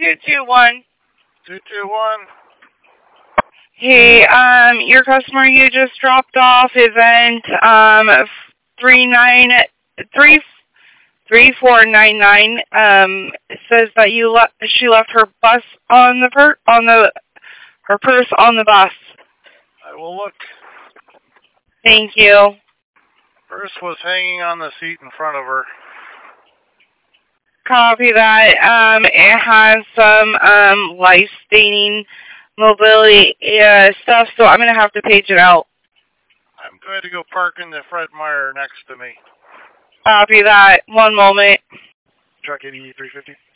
221. 221. Hey, your customer you just dropped off event 3499 says that she left her bus on the her purse on the bus. I will look. Thank you. Purse was hanging on the seat in front of her. Copy that. It has some life-staining mobility stuff, so I'm gonna have to page it out. I'm going to go park in the Fred Meyer next to me. Copy that. One moment. Truck 8350.